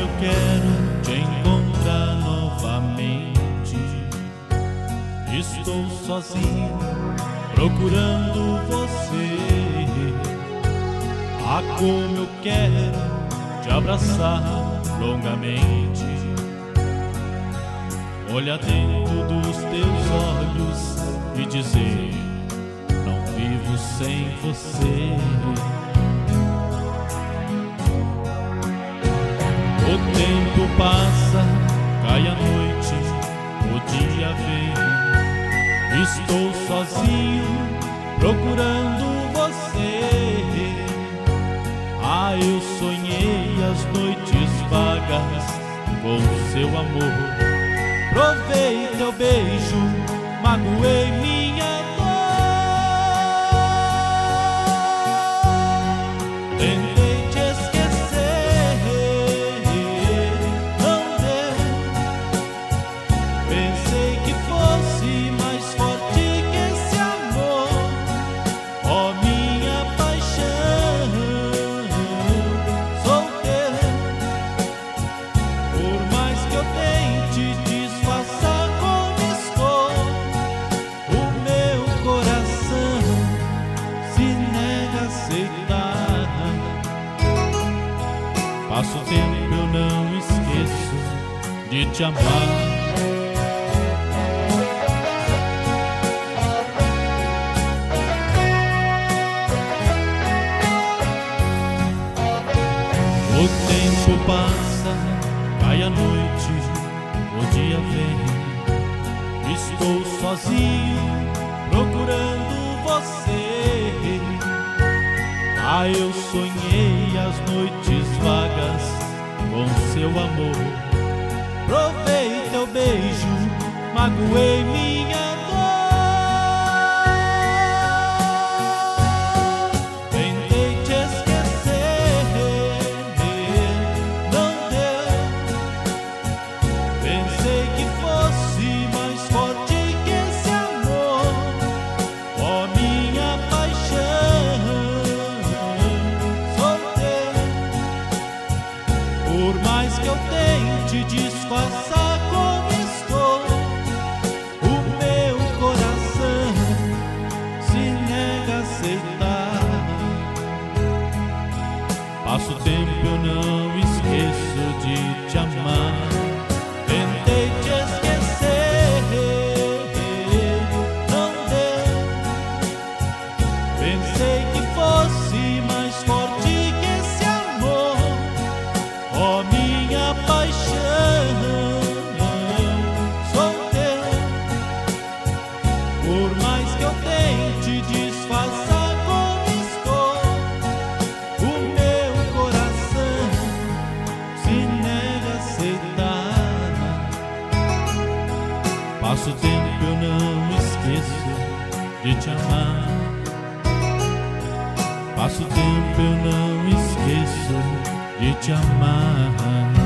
quero te encontrar novamente. Estou sozinho procurando você. Ah, como eu quero te abraçar longamente. Olhar dentro dos teus olhos e dizer: não vivo sem você. O tempo passa, cai a noite, o dia vem. Estou sozinho procurando você. Ah, eu sonhei as noites vagas com seu amor. Provei teu beijo, magoei minha dor. Tentei te esquecer, não deu. Pensei que fosse mais forte que esse amor. Ó, minha paixão, sou teu. Por mais que eu tente disfarçar como estou, o meu coração se nega a aceitar. Passo o tempo, eu não esqueço de te amar. O tempo passa, cai a noite, o dia vem. Estou sozinho procurando você. Ah, eu sonhei as noites vagas com seu amor. Provei teu beijo, magoei minha dor. Tentei te esquecer, não deu. Pensei que fosse mais forte que esse amor. Ó, minha paixão, sou teu. Por mais que eu tente disfarçar como estou, o meu coração se nega a aceitar. Passo o tempo, eu não esqueço de te amar. Tentei te esquecer, não deu. Pensei que fosse mais forte que esse amor. Ó, minha paixão, sou teu. Por mais que eu tente disfarçar como estou, o meu coração se nega a aceitar. Passo o tempo, eu não esqueço de te amar. Passo o tempo, eu não esqueço de te amar.